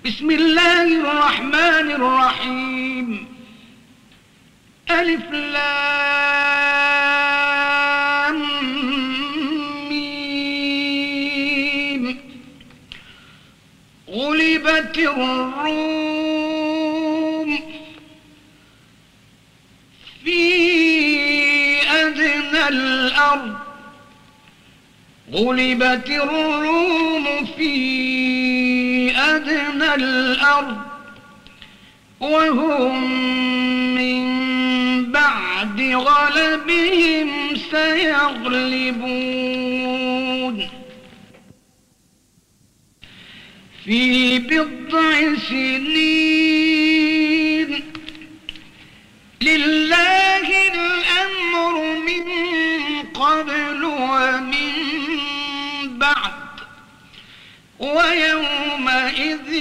بسم الله الرحمن الرحيم. ألف لام ميم. غلبت الروم في أدنى الأرض. غلبت الروم في أدنى الأرض وهم من بعد غلبهم سيغلبون في بضع سنين. لله الأمر من قبل ومن بعد ويومئذ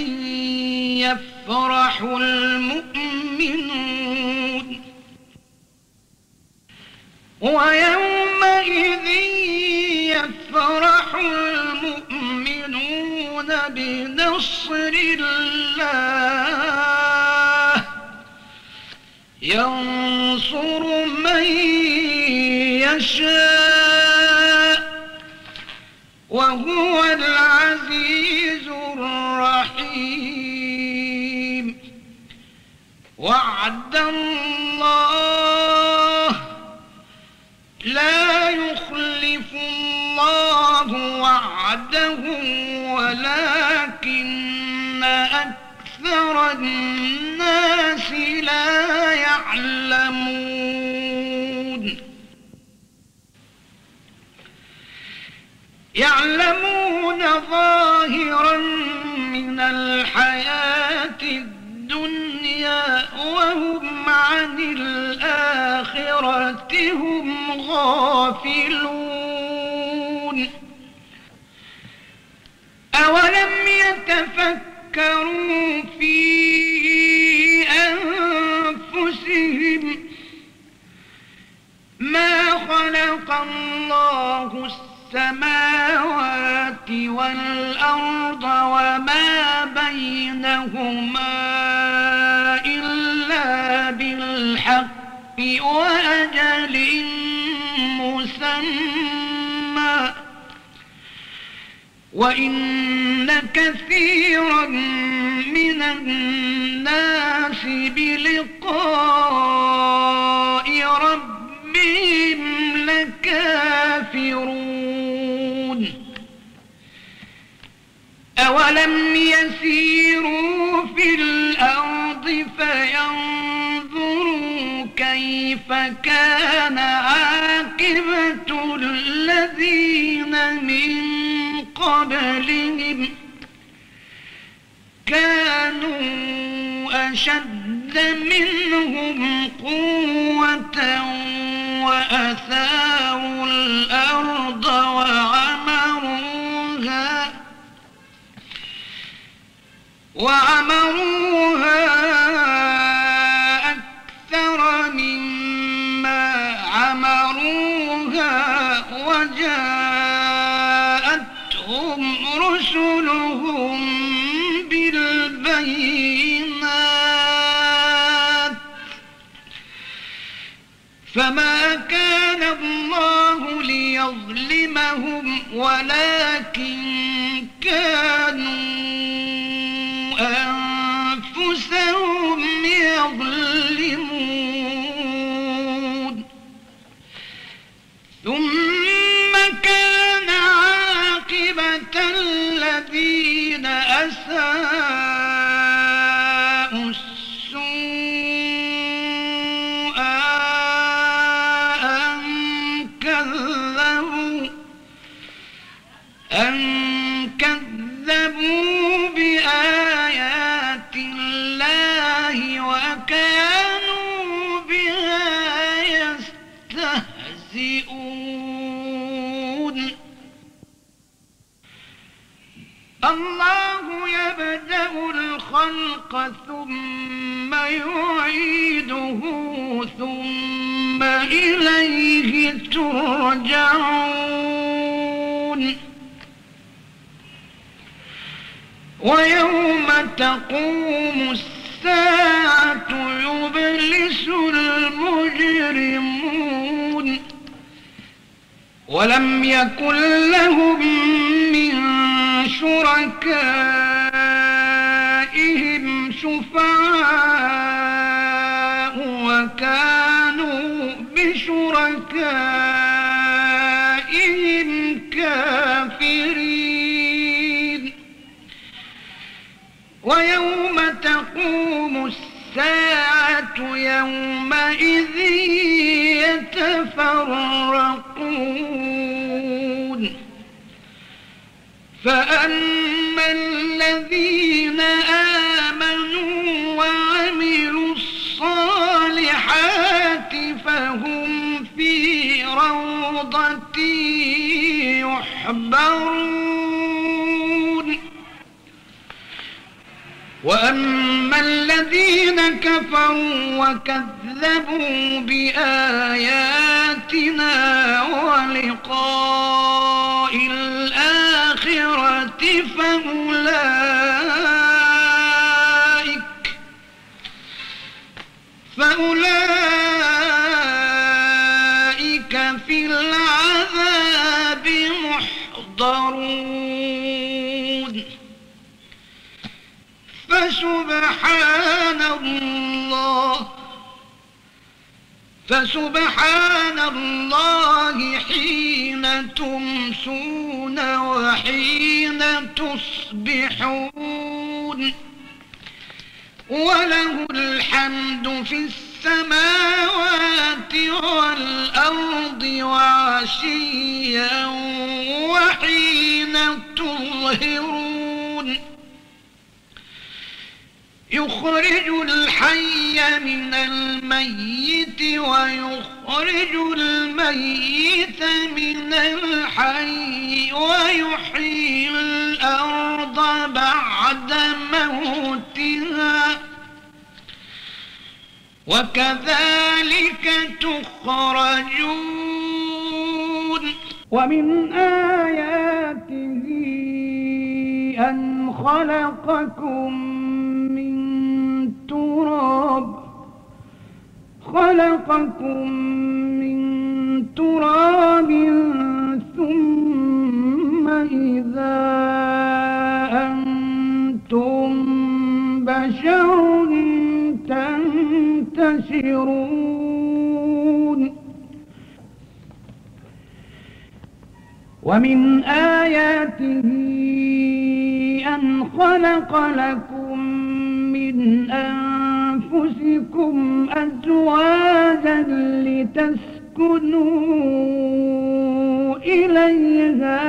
يفرح المؤمنون بنصر الله ينصر من يشاء وهو العزيز الرحيم. وعد الله لا يخلف الله وعده ولكن أكثر الناس لا يعلمون. يعلمون ظاهرا من الحياة الدنيا وهم عن الآخرة هم غافلون. أولم يتفكروا في أنفسهم ما خلق الله السماوات والأرض وما بينهما إلا بالحق وأجل مسمى وإن كثيرا من الناس بلقاء ربهم لكافرون. أولم يسيروا في الأرض فينظروا كيف كان عاقبة الذين من قبلهم كانوا أشد منهم قوة وأثاروا الأرض وعمروها أكثر مما عمروها وجاءتهم رسلهم بالبينات فما كان الله ليظلمهم ولكن كانوا أنفسهم يظلمون. ثم كان عاقبة الذين أساءوا السوء أن كذبوا بآيات الله وكانوا بها يستهزئون. الله يبدأ الخلق ثم يعيده ثم إليه ترجعون. ويوم تقوم الساعة يبلس المجرمون ولم يكن لهم من شركائهم شفعاء وكانوا بشركائهم كافرين ويوم تقوم الساعة يومئذ يتفرقون فأما الذين آمنوا وعملوا الصالحات فهم في روضة يحبرون وأما الذين كفروا وكذبوا بآياتنا ولقاء الآخرة فأولئك في العذاب محضرون فسبحان الله حين تمسون وحين تصبحون وله الحمد في السماوات والأرض وعشيا وحين تظهرون يخرج الحي من الميت ويخرج الميت من الحي ويحيي الأرض بعد موتها وكذلك تخرجون ومن آياته أن خلقكم من تراب ثم إذا أنتم بشر تنتشرون ومن آياته أن خلق لكم من أنفسكم أزواجا لتسكنوا إليها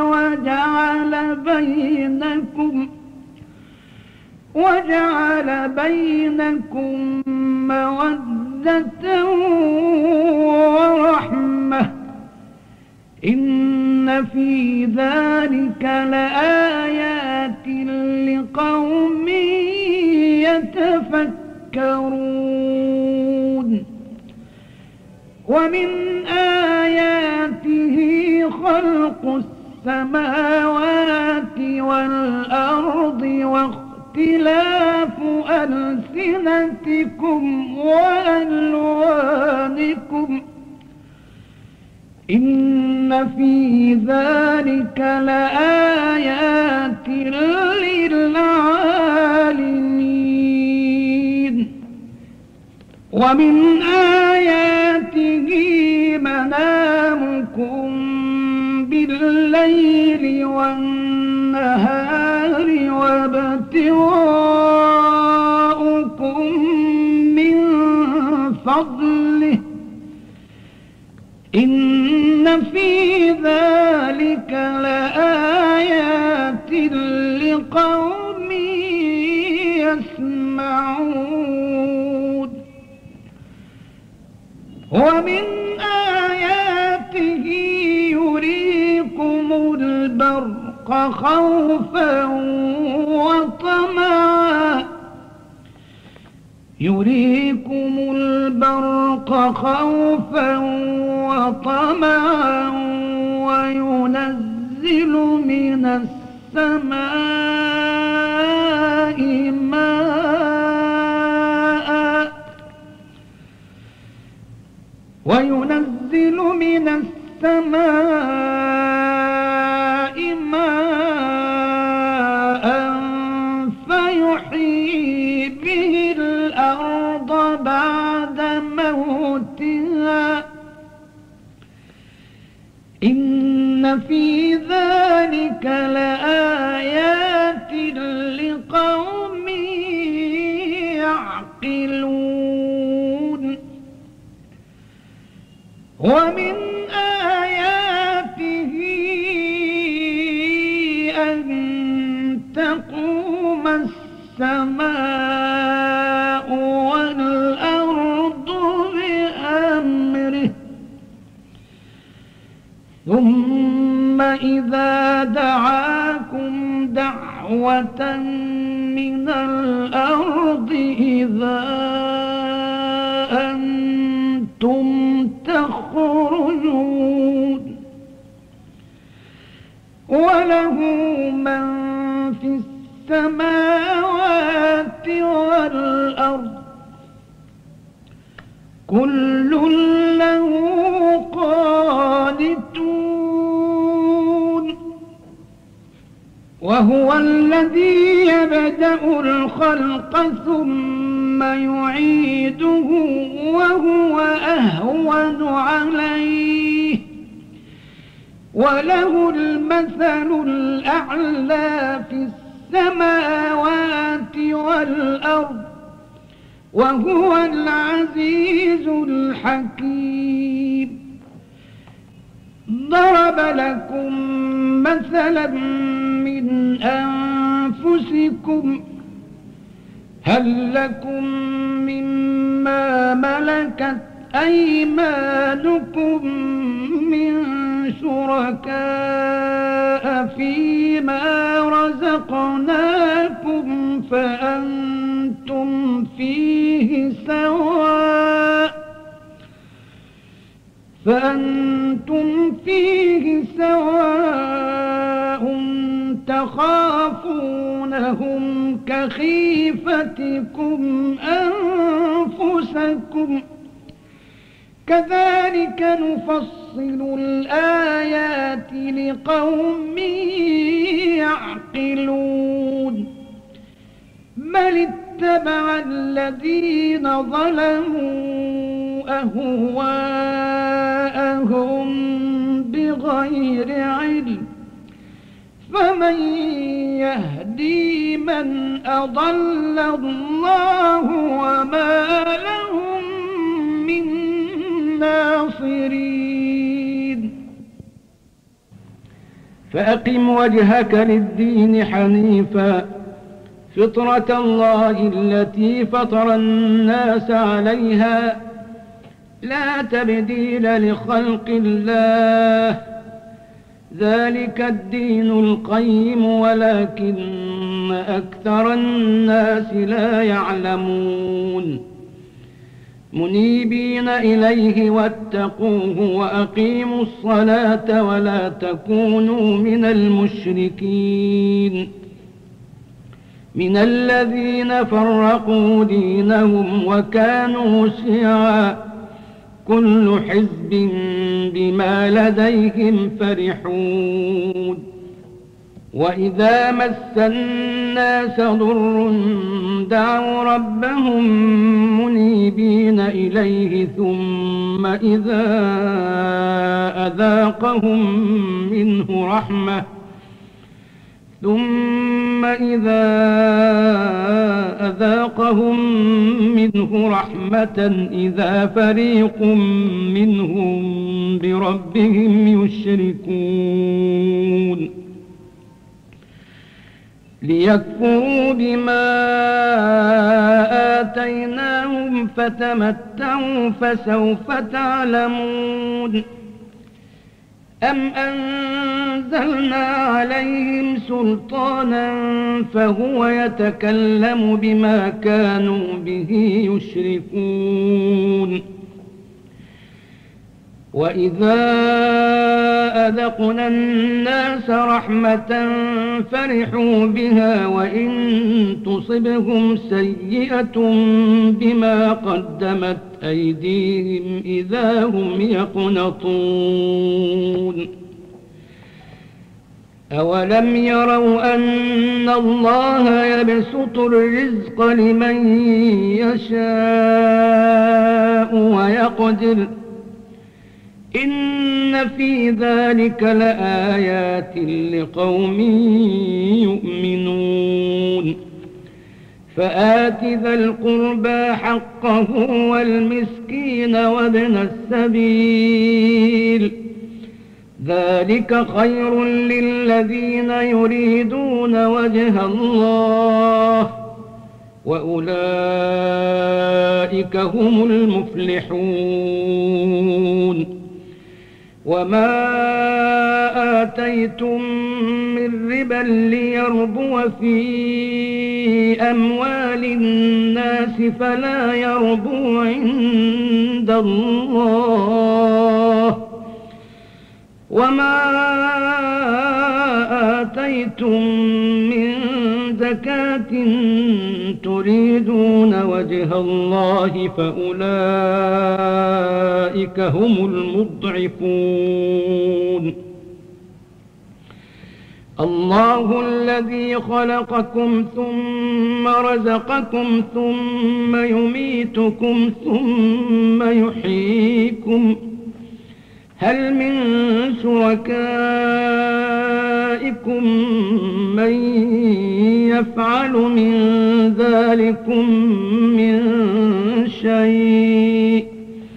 وجعل بينكم مودة ورحمة إن في ذلك لآيات لقوم يتفكرون ومن آياته خلق السماوات والأرض واختلاف ألسنتكم وألوانكم إن في ذلك لآيات للعالمين ومن آياته منامكم بالليل والنهار وابتغاؤكم من فضله إن في ذلك لآيات لقوم يسمعون ومن آياته يريكم البرق خوفا وطمعا وينزل من السماء وينزل من السماء ماء فيحيي به الأرض بعد موتها إن في ذلك لآيات لقوم يعقلون ومن آياته أن تقوم السماء والأرض بأمره ثم إذا دعاكم دعوة من الأرض إذا أنتم تخرجون وله من في السماوات والأرض كل له قانتون وهو الذي يبدأ الخلق ثم يعيده وهو أهون عليه وله المثل الأعلى في السماوات والأرض وهو العزيز الحكيم ضرب لكم مثلا من أنفسكم هل لكم مما ملكت أيمانكم من شركاء فيما رزقناكم فأنتم فيه سواء تخافونهم كخيفتكم أنفسكم كذلك نفصل الآيات لقوم يعقلون بل اتبع الذين ظلموا أهواءهم بغير علم فمن يهدي من أضل الله وما لهم من ناصرين فأقم وجهك للدين حنيفا فطرة الله التي فطر الناس عليها لا تبديل لخلق الله ذلك الدين القيم ولكن أكثر الناس لا يعلمون منيبين إليه واتقوه وأقيموا الصلاة ولا تكونوا من المشركين من الذين فرقوا دينهم وكانوا شيعا كل حزب بما لديهم فرحون وإذا مس الناس ضر دعوا ربهم منيبين إليه ثم إذا أذاقهم منه رحمة إذا فريق منهم بربهم يشركون ليكفروا بما آتيناهم فتمتعوا فسوف تعلمون أم أنزلنا عليهم سلطانا فهو يتكلم بما كانوا به يشركون وإذا أذقنا الناس رحمة فرحوا بها وإن تصبهم سيئة بما قدمت أيديهم إذا هم يقنطون أولم يروا أن الله يبسط الرزق لمن يشاء ويقدر إن في ذلك لآيات لقوم يؤمنون فآت ذا القربى حقه والمسكين وابن السبيل ذلك خير للذين يريدون وجه الله وأولئك هم المفلحون وما آتيتم من ربا ليربو في أموال الناس فلا يربو عند الله وما آتيتم من زكاة تريدون وجه الله فأولئك هم المضعفون الله الذي خلقكم ثم رزقكم ثم يميتكم ثم يحييكم هل من شركائكم من يفعل من ذلكم من شيء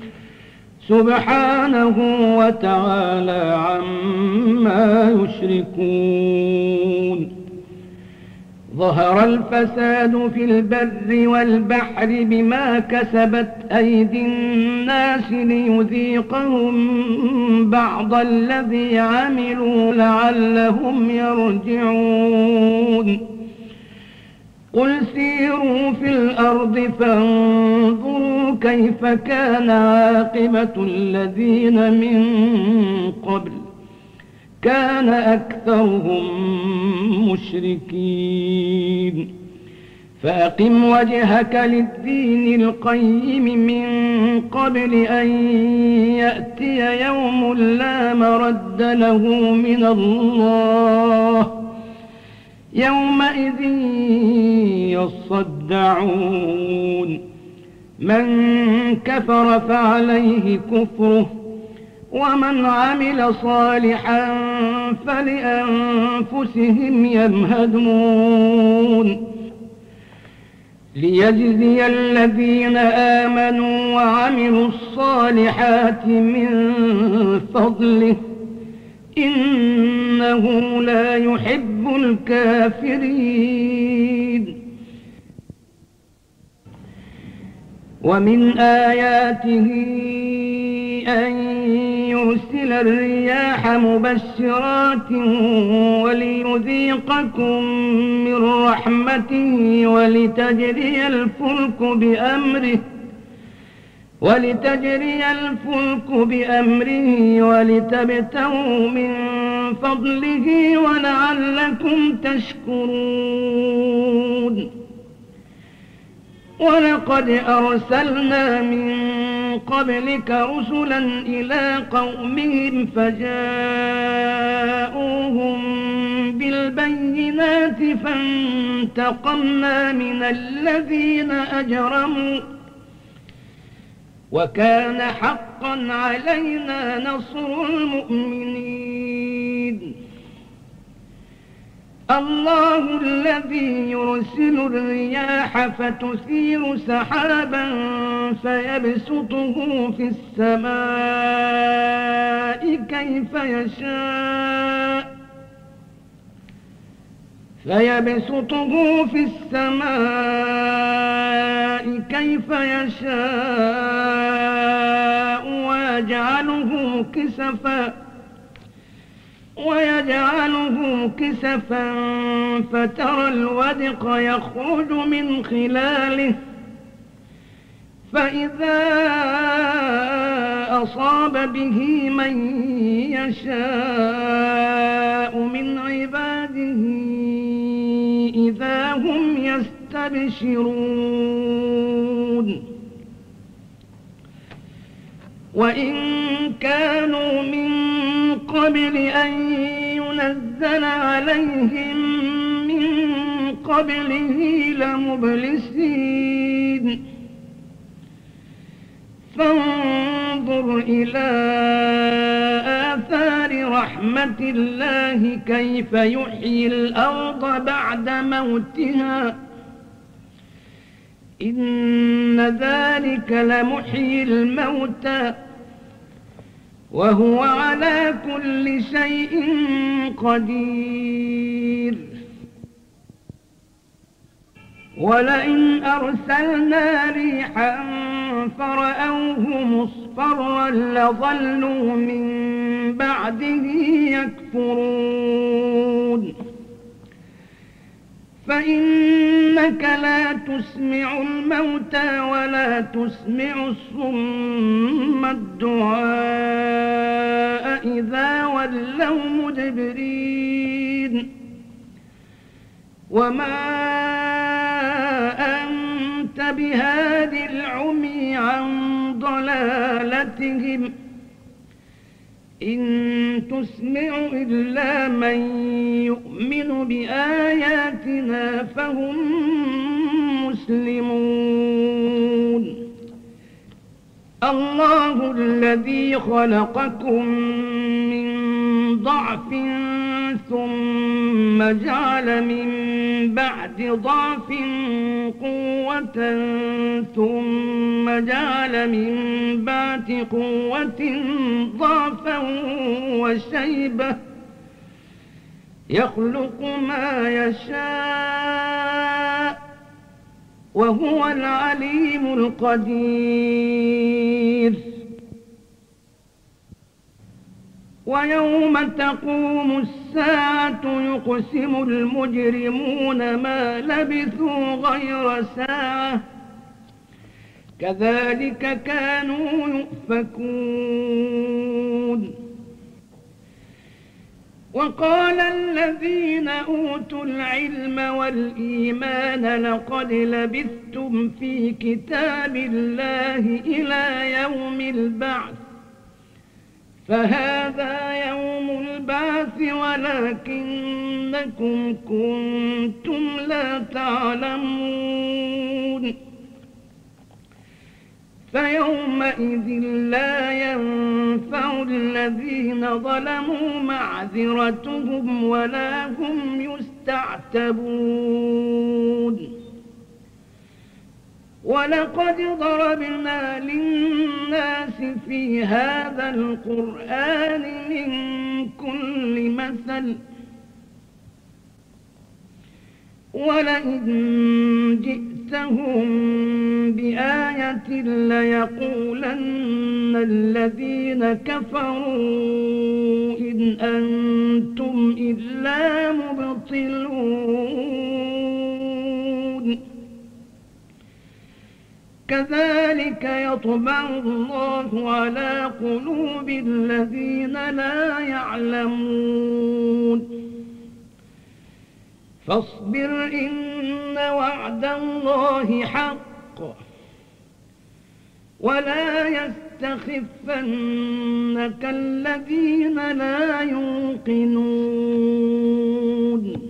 سبحانه وتعالى عما يشركون ظهر الفساد في البر والبحر بما كسبت أيدي الناس ليذيقهم بعض الذي عملوا لعلهم يرجعون قل سيروا في الأرض فانظروا كيف كان عاقبة الذين من قبل كان أكثرهم مشركين فأقم وجهك للدين القيم من قبل أن يأتي يوم لا مرد له من الله يومئذ يصدعون من كفر فعليه كفره ومن عمل صالحا فلأنفسهم يمهدون ليجزي الذين آمنوا وعملوا الصالحات من فضله إنه لا يحب الكافرين ومن آياته أن يرسل الرياح مبشرات وليذيقكم من رحمته ولتجري الفلك بأمره ولتبتغوا من فضله ولعلكم تشكرون ولقد أرسلنا من قبلك رسلا إلى قومهم فجاءوهم بالبينات فانتقمنا من الذين أجرموا وكان حقا علينا نصر المؤمنين الله الذي يرسل الرياح فتثير سحابا فيبسطه في السماء كيف يشاء ويجعله كسفا فترى الودق يخرج من خلاله فإذا أصاب به من يشاء من عباده إذا هم يستبشرون وإن كانوا من قبل أن ينزل عليهم من قبله لمبلسين فانظر إلى آثار رحمة الله كيف يحيي الأرض بعد موتها إن ذلك لمحيي الموتى وهو على كل شيء قدير ولئن أرسلنا ريحا فرأوه مصفرا لظلوا من بعده يكفرون فإنك لا تسمع الموتى ولا تسمع الصم الدعاء إذا ولوا مدبرين وما أنت بهاد العمي عن ضلالتهم إن تسمع إلا من يؤمن بآياتنا فهم مسلمون الله الذي خلقكم من ضعف ثم جعل من بعد ضعف قوة ثم جعل من بعد قوة ضعفا وشيبة يخلق ما يشاء وهو العليم القدير ويوم تقوم الساعة يقسم المجرمون ما لبثوا غير ساعة كذلك كانوا يؤفكون وقال الذين أوتوا العلم والإيمان لقد لبثتم في كتاب الله إلى يوم البعث فهذا يوم البعث ولكنكم كنتم لا تعلمون فيومئذ لا ينفع الذين ظلموا معذرتهم ولا هم يستعتبون ولقد ضربنا للناس في هذا القرآن من كل مثل ولئن جئتهم بآية ليقولن الذين كفروا إن أنتم إلا مبطلون كذلك يطبع الله على قلوب الذين لا يعلمون فاصبر إن وعد الله حق ولا يستخفنك الذين لا يوقنون